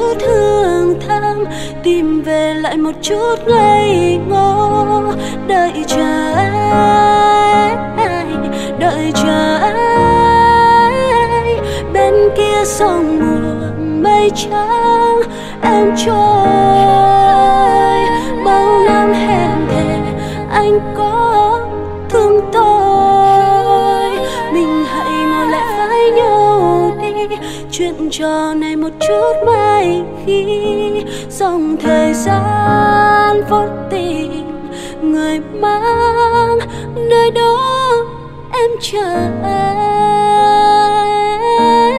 chút thương thầm, tìm về lại một chút ngây ngô. Đợi chờ ai, đợi chờ ai, bên kia sông buồn mây trắng em trôi. Bao năm hẹn thề anh có thương tôi, mình hãy ngồi lại với nhau đi, chuyện trò này một chút mai khi dòng thời gian vô tình người mang nơi đó em chờ anh.